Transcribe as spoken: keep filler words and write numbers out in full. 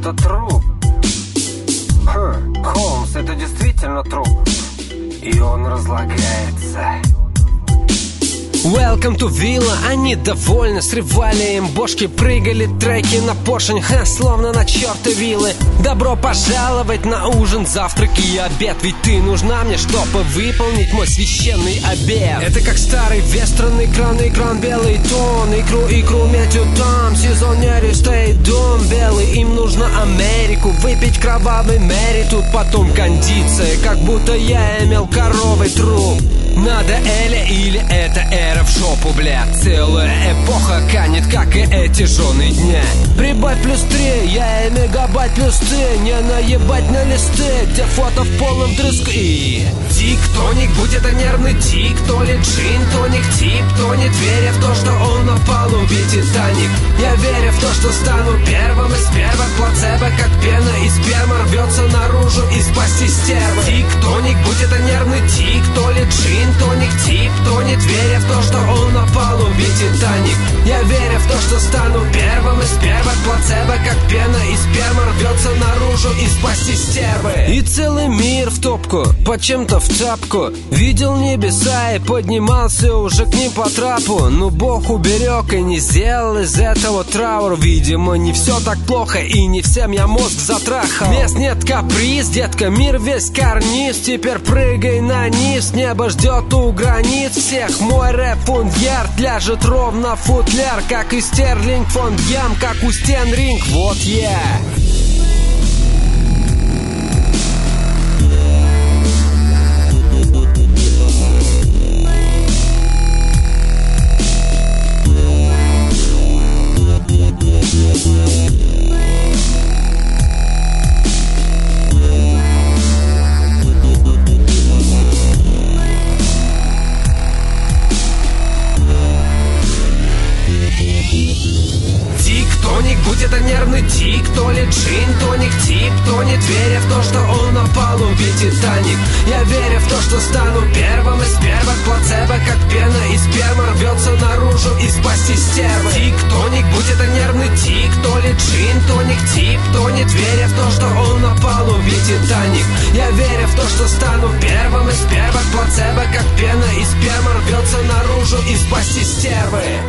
это труп. Хм, Холмс, это действительно труп. И он разлагается. Welcome to Villa. Они довольны, срывали им бошки, прыгали треки на поршень, ха, словно на черты виллы. Добро пожаловать на ужин, завтрак и обед. Ведь ты нужна мне, чтобы выполнить мой священный обет. Это как старый вестерн, экран, экран, белый тон. Икру, икру метю там, сезонеры стоит дом белый. Им нужно Америку, выпить кровавый Мэри. Тут потом кондиция, как будто я имел коровый труп. Надо Эля или это эра в жопу, бля. Целая эпоха канет, как и эти жены дня. Прибавь плюс три, я и мегабайт плюс ты. Не наебать на листы, где фото в полном дрызг. И тик-тоник, будь это нервный тик, то ли джин, тоник, тип, тонет, веря в то, что он на палубе Титаник. Я верю в то, что стану первым из первых. Плацебо, как пена и сперма, рвется наружу и спасти стервы. Тик-тоник, будь это нервный тик, то ли джин, тоник, тип, тонет, веря в то, что он на палубе Титаник. Я верю в то, что стану первым из первых. Плацебо, как пена и сперма, рвется наружу и спасти стервы. И целый мир в топку, по чем-то в тапку. Видел небеса и поднимался уже к ним по трапу. Но Бог уберег и не сделал из этого траур. Видимо, не все так плохо и не всем я мозг затрахал. Мест нет, каприз, детка, мир весь карниз. Теперь прыгай на низ, небо ждет у границ всех. Мой рэп фундярд ляжет ровно в футляр, как и Стерлинг фон Ям, как у стен ринг. Вот я. Тик-тоник, будь это нервный тик, то ли джин, тоник, тип, тонет, веря в то, что он на палубе Титаник. Я верю в то, что стану первым из первых. Плацебо, как пена и сперма, рвется наружу и спасти стервы. Тик-тоник, будь это нервный тик, то ли джин, тоник, тип, тонет, веря в то, что он на палубе Титаник. Я верю в то, что стану первым из первых. Плацебо, как пена и сперма, рвется наружу и спасти стервы.